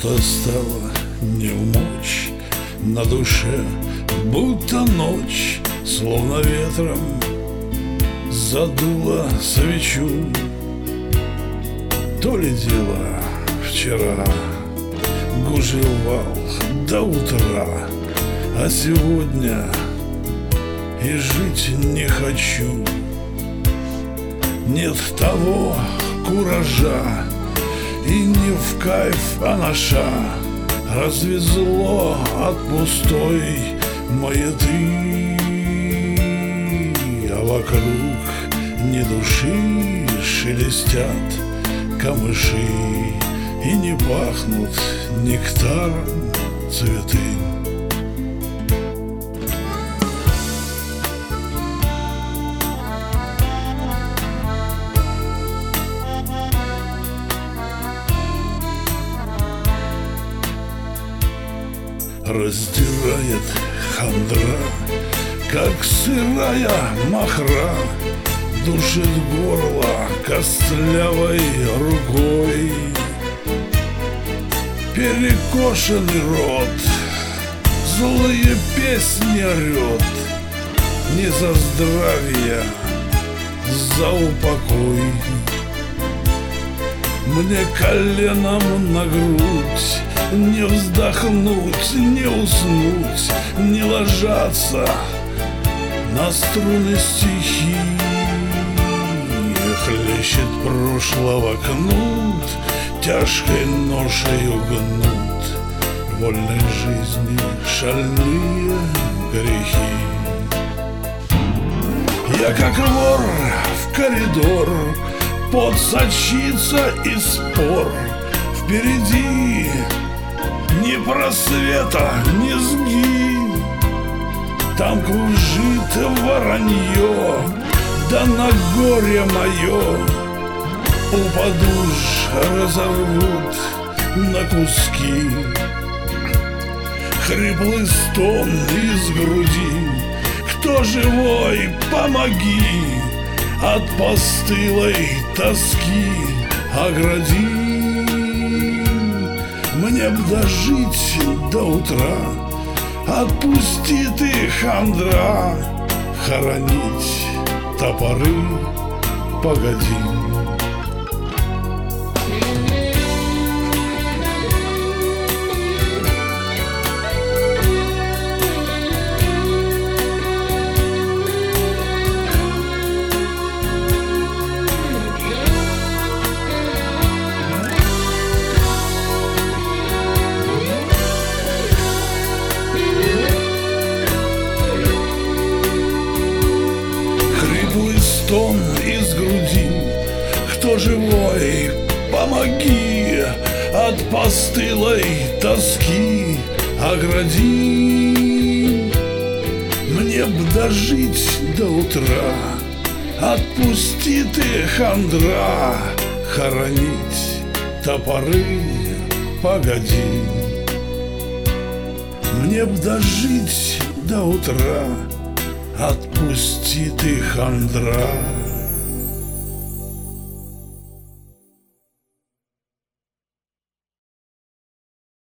Что-то стало невмочь на душе, будто ночь, словно ветром задуло свечу. То ли дело вчера гужевал до утра, а сегодня и жить не хочу. Нет того куража, и не в кайф анаша. Развезло от пустой маяты, а вокруг ни души, шелестят камыши, и не пахнут нектаром цветы. Раздирает хандра, как сырая махра, душит горло костлявой рукой. Перекошенный рот злые песни орет, не за здравие, за упокой. Мне коленом на грудь не вздохнуть, не уснуть, не ложаться на струны стихи. Хлещет прошлого кнут, тяжкой ношею гнут вольной жизни шальные грехи. Я как вор в коридор, пот сочится и спор. Впереди ни просвета, ни сги, там кружит воронье, да на горе мое упаду ж, разорвут на куски. Хриплый стон из груди: кто живой, помоги, от постылой тоски огради. Мне б дожить до утра, отпусти ты, хандра, хоронить топоры погоди. Стон из груди: кто живой, помоги, от постылой тоски огради. Мне б дожить до утра, отпусти ты, хандра, хоронить топоры погоди. Мне б дожить до утра, отпусти ты, хандра,